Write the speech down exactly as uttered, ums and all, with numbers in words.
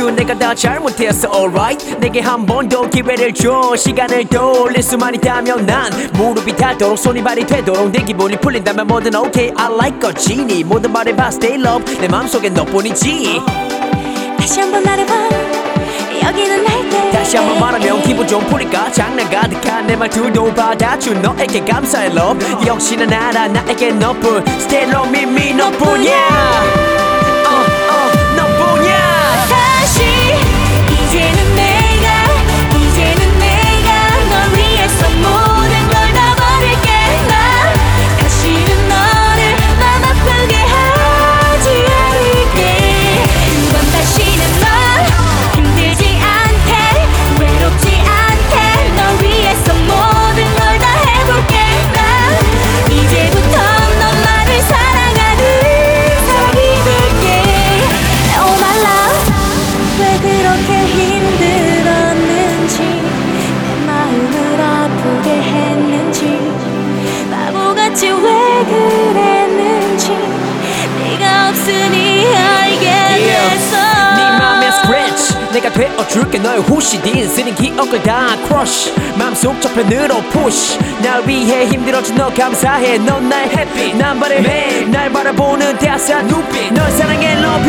모두 내가 다 잘못했어 alright 내게 한 번 더 기회를 줘 시간을 돌릴 수만 있다면 난 무릎이 닿도록 손이 발이 되도록 내 기분이 풀린다면 뭐든 okay I like 거지니 모든 말해봐 stay love 내 맘속엔 너뿐이지 다시 한번 말해봐 여기는 날때 다시 한번 말하면 기분 좀 풀릴까 장난 가득한 내 말투도 받아준 너에게 감사해 love 역시나 알아 나에게 너뿐 stay love me me 너뿐이야 이제는 내가 이제는 내가 널 위해서 모든 걸 다 버릴게 난 다시는 너를 맘 아프게 하지 않을게 그건 다시는 넌 힘들지 않게 외롭지 않게 널 위해서 모든 걸 다 해볼게 난 이제부터 너만을 사랑하는 사람이 될게 Oh my love 왜 그렇게 힘들었는지 내 마음을 아프게 했는지 바보같이 왜 그랬는지 네가 없으니 알게 됐어 네 맘에 scratch 내가 되어줄게 너의 후시딘 쓰는 기억을 다 crush 맘속 저편으로 push 날 위해 힘들어준 너 감사해 넌 나의 happy 난 바래 매일 날 바라보는 따스한 눈빛 널 사랑해 love